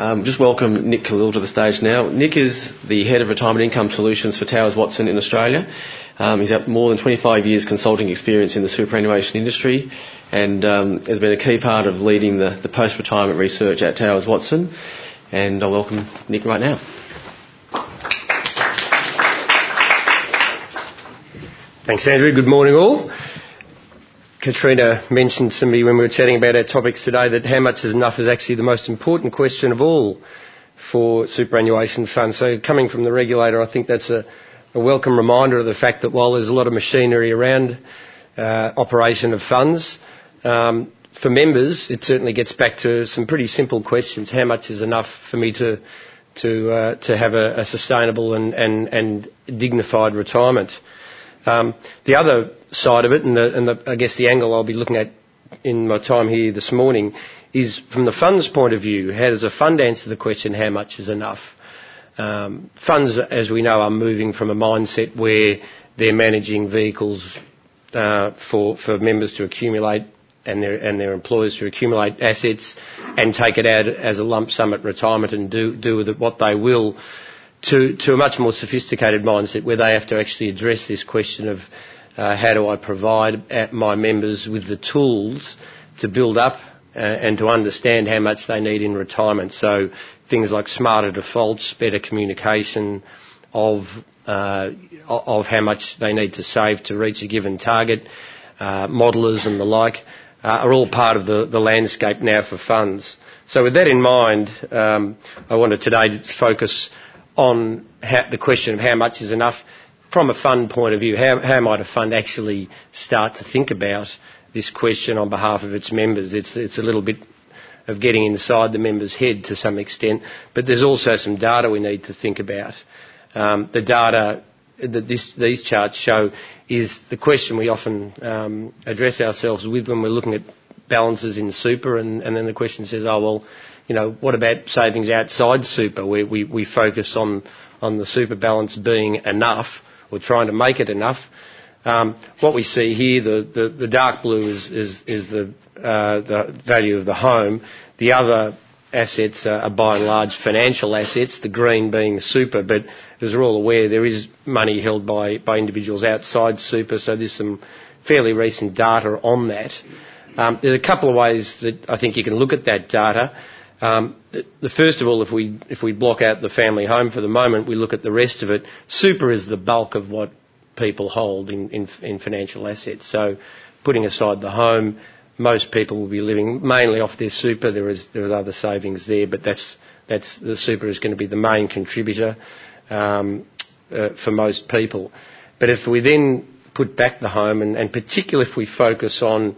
Just welcome Nick Khalil to the stage now. Nick is the Head of Retirement Income Solutions for Towers Watson in Australia. He's had more than 25 years consulting experience in the superannuation industry and has been a key part of leading the post-retirement research at Towers Watson. And I welcome Nick right now. Thanks, Andrew. Good morning, all. Katrina mentioned to me when we were chatting about our topics today that how much is enough is actually the most important question of all for superannuation funds. So coming from the regulator, I think that's a welcome reminder of the fact that while there's a lot of machinery around operation of funds, for members, it certainly gets back to some pretty simple questions. How much is enough for me to have a sustainable and dignified retirement? The other side of it, I guess the angle I'll be looking at in my time here this morning, is from the fund's point of view. How does a fund answer the question, how much is enough? Funds, as we know, are moving from a mindset where they're managing vehicles for members to accumulate and their employers to accumulate assets and take it out as a lump sum at retirement and do with it what they will, to a much more sophisticated mindset where they have to actually address this question of how do I provide my members with the tools to build up and to understand how much they need in retirement. So things like smarter defaults, better communication of how much they need to save to reach a given target, modelers and the like, are all part of the landscape now for funds. So with that in mind, I wanted today to focus on the question of how much is enough from a fund point of view. How might a fund actually start to think about this question on behalf of its members? It's a little bit of getting inside the member's head to some extent, but there's also some data we need to think about. The data that these charts show is the question we often address ourselves with when we're looking at balances in super, and then the question says, what about savings outside super, where we focus on the super balance being enough or trying to make it enough. What we see here, the dark blue is the value of the home. The other assets are by and large financial assets, the green being super, but as we're all aware, there is money held by individuals outside super, so there's some fairly recent data on that. There's a couple of ways that I think you can look at that data. The first of all, if we block out the family home for the moment, we look at the rest of it. Super is the bulk of what people hold in financial assets. So putting aside the home, most people will be living mainly off their super. There is other savings there, but that's the super is going to be the main contributor for most people. But if we then put back the home, and particularly if we focus on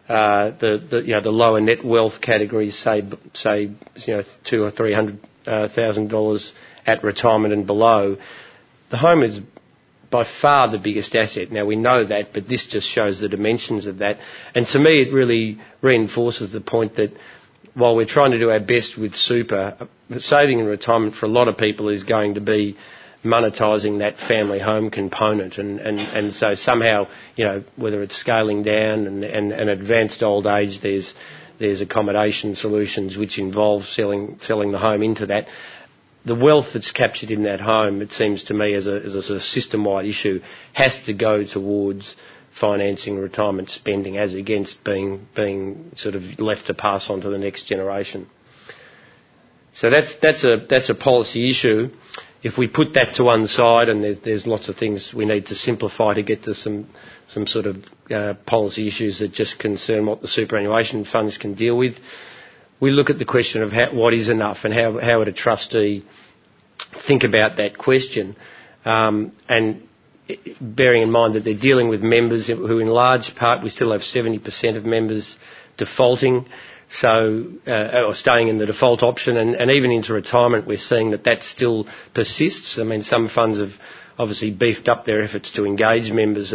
the lower net wealth categories, say $200,000 or $300,000 at retirement and below, the home is by far the biggest asset. Now we know that, but this just shows the dimensions of that. And to me, it really reinforces the point that while we're trying to do our best with super, saving in retirement for a lot of people is going to be monetising that family home component, and so somehow, whether it's scaling down and advanced old age, there's accommodation solutions which involve selling the home into that. The wealth that's captured in that home, it seems to me, as a system-wide issue, has to go towards financing retirement spending as against being sort of left to pass on to the next generation. So that's a policy issue. If we put that to one side, and there's lots of things we need to simplify to get to some sort of policy issues that just concern what the superannuation funds can deal with, we look at the question of what is enough and how would a trustee think about that question, and bearing in mind that they're dealing with members who in large part, we still have 70% of members defaulting, or staying in the default option, and even into retirement we're seeing that still persists. I mean, some funds have obviously beefed up their efforts to engage members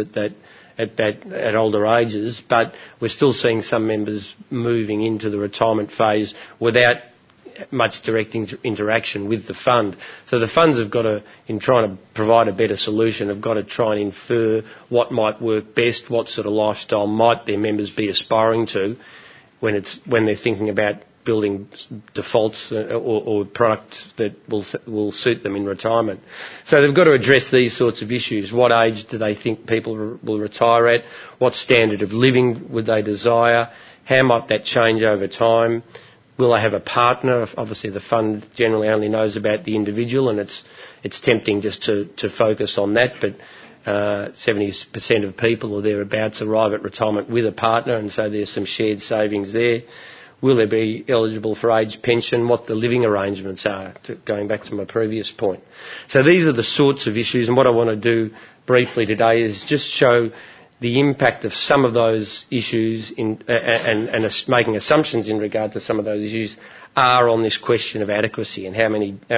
at older ages, but we're still seeing some members moving into the retirement phase without much direct interaction with the fund. So the funds have got to, in trying to provide a better solution, have got to try and infer what might work best, what sort of lifestyle might their members be aspiring to when they're thinking about building defaults or products that will suit them in retirement. So they've got to address these sorts of issues. What age do they think people will retire at? What standard of living would they desire? How might that change over time? Will they have a partner? Obviously, the fund generally only knows about the individual, and it's tempting just to focus on that, but 70% of people or thereabouts arrive at retirement with a partner, and so there's some shared savings there. Will they be eligible for age pension? What the living arrangements are, going back to my previous point. So these are the sorts of issues, and what I want to do briefly today is just show the impact of some of those issues and making assumptions in regard to some of those issues are on this question of adequacy and how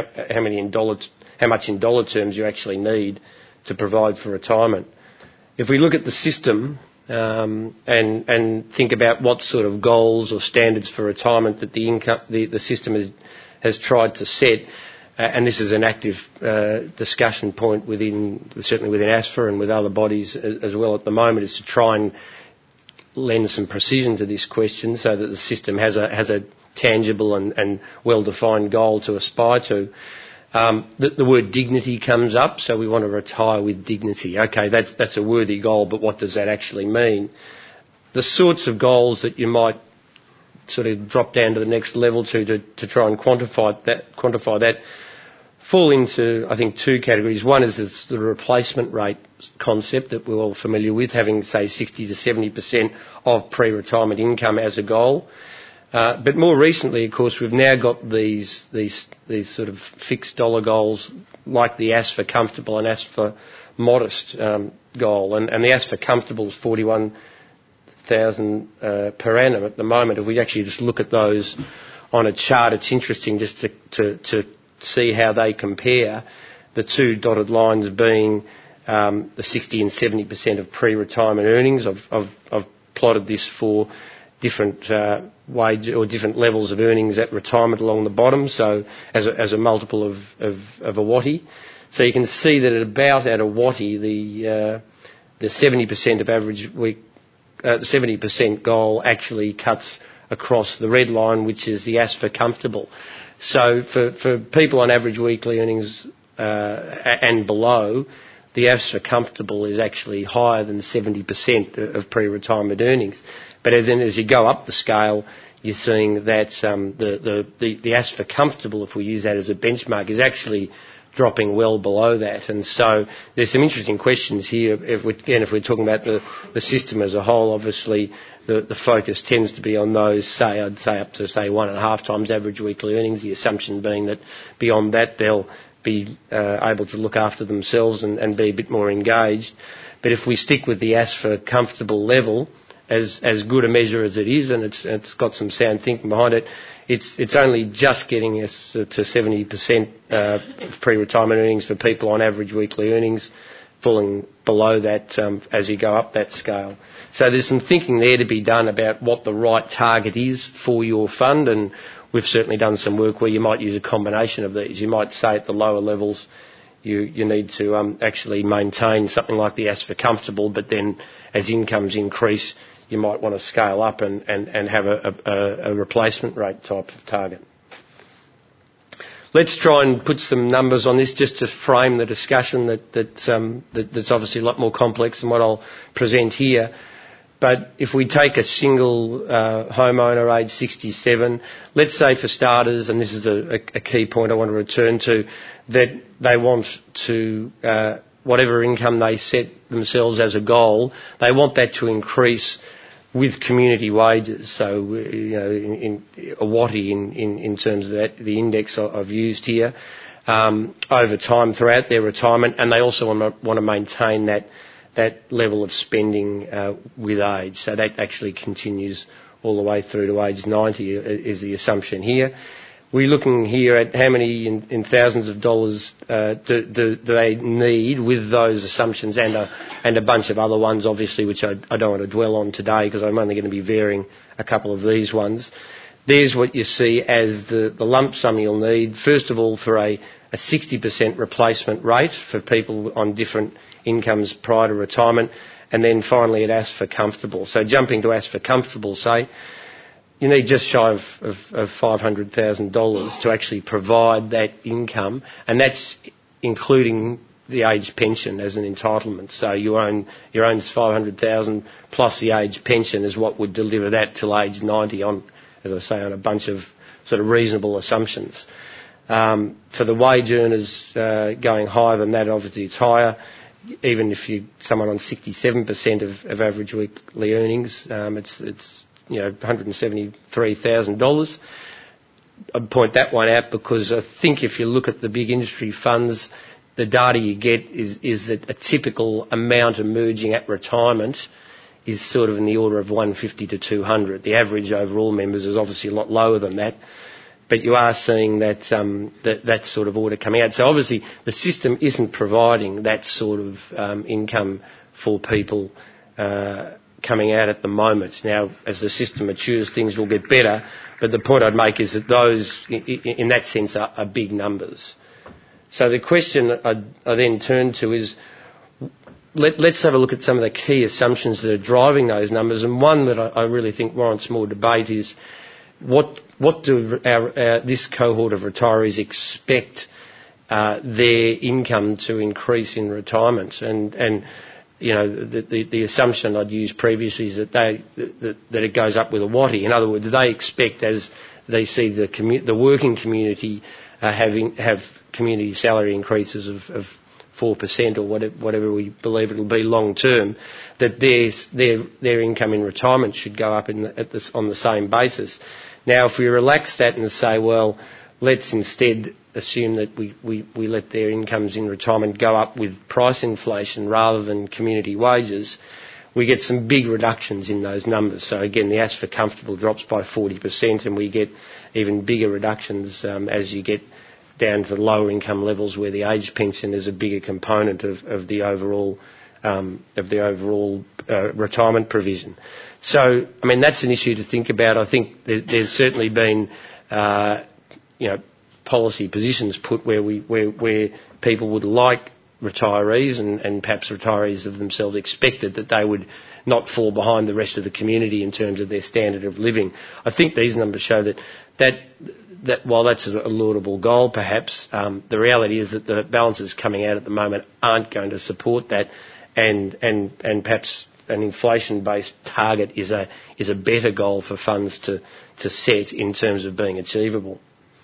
much in dollar terms you actually need to provide for retirement. If we look at the system and think about what sort of goals or standards for retirement that the system has tried to set, and this is an active discussion point certainly within ASFA and with other bodies as well at the moment, is to try and lend some precision to this question so that the system has a tangible and well-defined goal to aspire to. The word dignity comes up, so we want to retire with dignity. Okay, that's a worthy goal, but what does that actually mean? The sorts of goals that you might sort of drop down to the next level to try and quantify that fall into, I think, two categories. One is the replacement rate concept that we're all familiar with, having, say, 60 to 70% of pre-retirement income as a goal. But more recently, of course, we've now got these sort of fixed dollar goals like the ASFA Comfortable and ASFA Modest goal. And the ASFA Comfortable is 41,000 per annum at the moment. If we actually just look at those on a chart, it's interesting just to see how they compare, the two dotted lines being the 60 and 70% of pre-retirement earnings. I've plotted this for different wage or different levels of earnings at retirement along the bottom, so as a multiple of a wattie. So you can see that at a wattie, the 70% of average week, the 70% goal actually cuts across the red line, which is the ASFA Comfortable. So for people on average weekly earnings and below, the ASFA Comfortable is actually higher than 70% of pre-retirement earnings. But as you go up the scale, you're seeing that the ASFA Comfortable, if we use that as a benchmark, is actually dropping well below that. And so there's some interesting questions here. If we're talking about the system as a whole, obviously the focus tends to be on those, I'd say up to 1.5 times average weekly earnings, the assumption being that beyond that they'll be able to look after themselves and be a bit more engaged. But if we stick with the ASFA Comfortable level, as good a measure as it is, and it's got some sound thinking behind it, it's only just getting us to 70% pre-retirement earnings for people on average weekly earnings, falling below that as you go up that scale. So there's some thinking there to be done about what the right target is for your fund, and we've certainly done some work where you might use a combination of these. You might say at the lower levels you need to actually maintain something like the ASFA Comfortable, but then as incomes increase, you might want to scale up and have a replacement rate type of target. Let's try and put some numbers on this just to frame the discussion that's obviously a lot more complex than what I'll present here. But if we take a single homeowner age 67, let's say for starters, and this is a key point I want to return to, that they want to, whatever income they set themselves as a goal, they want that to increase with community wages. So, in a wattie in terms of that, the index I've used here, over time throughout their retirement, and they also want to maintain that level of spending with age. So that actually continues all the way through to age 90 is the assumption here. We're looking here at how many in thousands of dollars do they need with those assumptions and a bunch of other ones, obviously, which I don't want to dwell on today because I'm only going to be varying a couple of these ones. There's what you see as the lump sum you'll need, first of all, for a 60% replacement rate for people on different incomes prior to retirement, and then finally at ASFA Comfortable. So jumping to ASFA Comfortable, say, you need just shy of $500,000 to actually provide that income, and that's including the age pension as an entitlement. So your own $500,000 plus the age pension is what would deliver that till age 90 on, as I say, on a bunch of sort of reasonable assumptions. For the wage earners going higher than that, obviously it's higher. Even if you're someone on 67% of average weekly earnings, it's $173,000. I'd point that one out because I think if you look at the big industry funds, the data you get is that a typical amount emerging at retirement is sort of in the order of 150 to 200. The average overall members is obviously a lot lower than that, but you are seeing that that sort of order coming out. So obviously the system isn't providing that sort of income for people coming out at the moment. Now, as the system matures, things will get better, but the point I'd make is that those, in that sense, are big numbers. So the question I then turn to is, let's have a look at some of the key assumptions that are driving those numbers, and one that I really think warrants more debate is what do this cohort of retirees expect their income to increase in retirement? And you know, the assumption I'd used previously is that that it goes up with a wattie. In other words, they expect, as they see the working community have community salary increases of 4% or whatever we believe it'll be long term, that their income in retirement should go up on the same basis. Now, if we relax that and say, well, let's instead assume that we let their incomes in retirement go up with price inflation rather than community wages, we get some big reductions in those numbers. So again, the Ask for Comfortable drops by 40%, and we get even bigger reductions as you get down to the lower income levels where the age pension is a bigger component of the overall retirement provision. So, I mean, that's an issue to think about. I think there's certainly been, policy positions put where people would like retirees and perhaps retirees of themselves expected that they would not fall behind the rest of the community in terms of their standard of living. I think these numbers show that while that's a laudable goal, perhaps, the reality is that the balances coming out at the moment aren't going to support that, and perhaps an inflation-based target is a better goal for funds to set in terms of being achievable.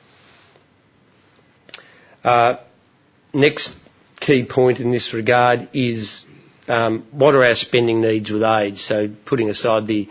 Next key point in this regard is what are our spending needs with age? So putting aside the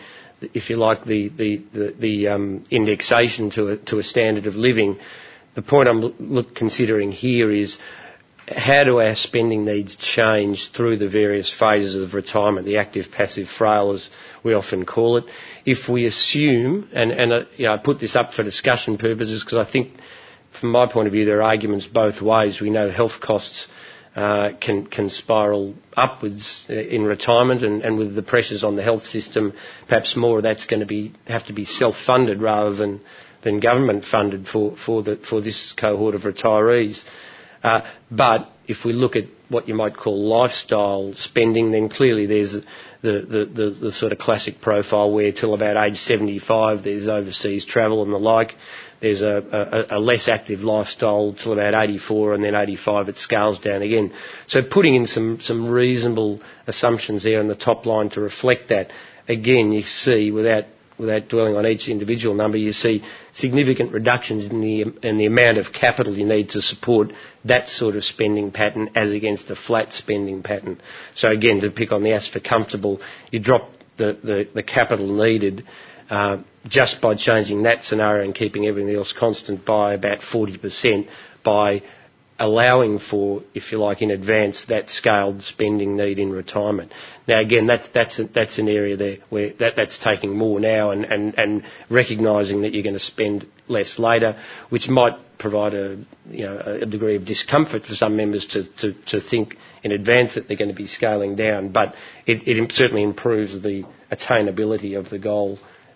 indexation to a standard of living, the point I'm considering here is how do our spending needs change through the various phases of retirement, the active, passive, frail, as we often call it. If we assume, and I put this up for discussion purposes because I think from my point of view there are arguments both ways. We know health costs can spiral upwards in retirement, and with the pressures on the health system, perhaps more of that's going to have to be self-funded rather than government funded for this cohort of retirees. But if we look at what you might call lifestyle spending, then clearly there's the sort of classic profile where till about age 75 there's overseas travel and the like. There's a less active lifestyle till about 84, and then 85 it scales down again. So putting in some reasonable assumptions there in the top line to reflect that, again, you see, without dwelling on each individual number, you see significant reductions in the amount of capital you need to support that sort of spending pattern as against a flat spending pattern. So again, to pick on the Ask for Comfortable, you drop the capital needed just by changing that scenario and keeping everything else constant by about 40% by allowing for, if you like, in advance that scaled spending need in retirement. Now again, that's an area there where that's taking more now and recognising that you're going to spend less later, which might provide a degree of discomfort for some members to think in advance that they're going to be scaling down, but it certainly improves the attainability of the goal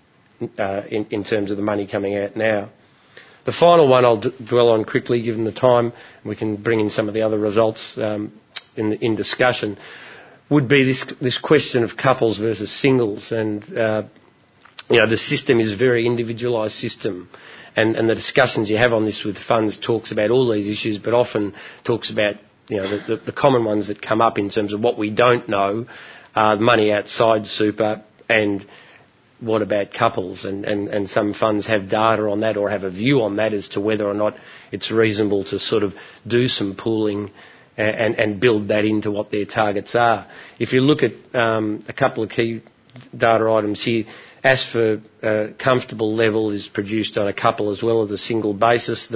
in terms of the money coming out now. The final one I'll dwell on quickly, given the time, and we can bring in some of the other results in discussion, would be this question of couples versus singles. And the system is a very individualised system. And the discussions you have on this with funds talks about all these issues, but often talks about the common ones that come up in terms of what we don't know, money outside super, and what about couples. And some funds have data on that or have a view on that as to whether or not it's reasonable to sort of do some pooling and build that into what their targets are. If you look at a couple of key data items here, ASFA comfortable level is produced on a couple as well as a single basis.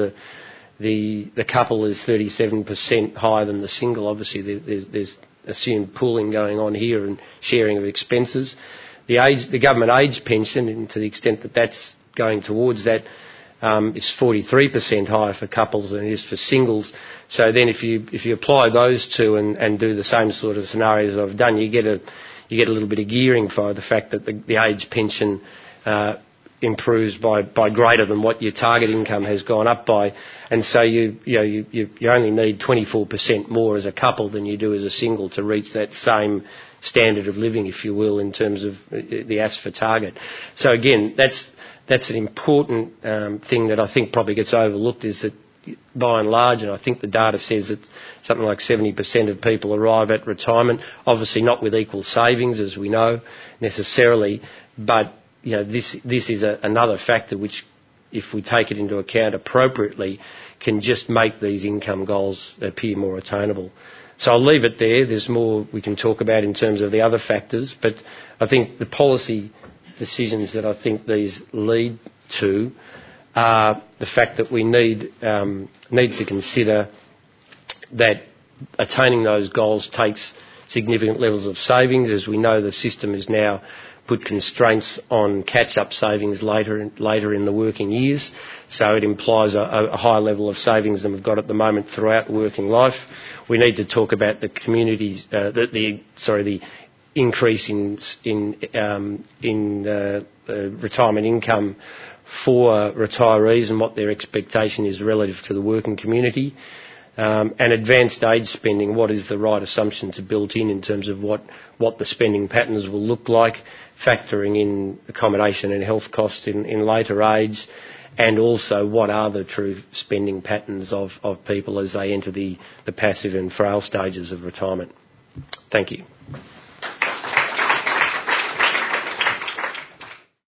The couple is 37% higher than the single. Obviously, there's assumed pooling going on here and sharing of expenses. The government age pension, and to the extent that that's going towards that, is 43% higher for couples than it is for singles. So then, if you apply those two and do the same sort of scenarios I've done, you get a little bit of gearing for the fact that the age pension improves by greater than what your target income has gone up by, and so you only need 24% more as a couple than you do as a single to reach that same standard of living, if you will, in terms of the ASFA target. So again, that's an important thing that I think probably gets overlooked, is that by and large, and I think the data says that something like 70% of people arrive at retirement, obviously not with equal savings, as we know, necessarily, but this is another factor which, if we take it into account appropriately, can just make these income goals appear more attainable. So I'll leave it there. There's more we can talk about in terms of the other factors, but I think the policy decisions that I think these lead to are the fact that we need to consider that attaining those goals takes significant levels of savings. As we know, the system has now put constraints on catch-up savings later in the working years, so it implies a higher level of savings than we've got at the moment throughout working life. We need to talk about the communities, the increase in retirement income for retirees and what their expectation is relative to the working community. And advanced age spending, what is the right assumption to build in terms of what the spending patterns will look like, factoring in accommodation and health costs in later age, and also what are the true spending patterns of people as they enter the passive and frail stages of retirement. Thank you.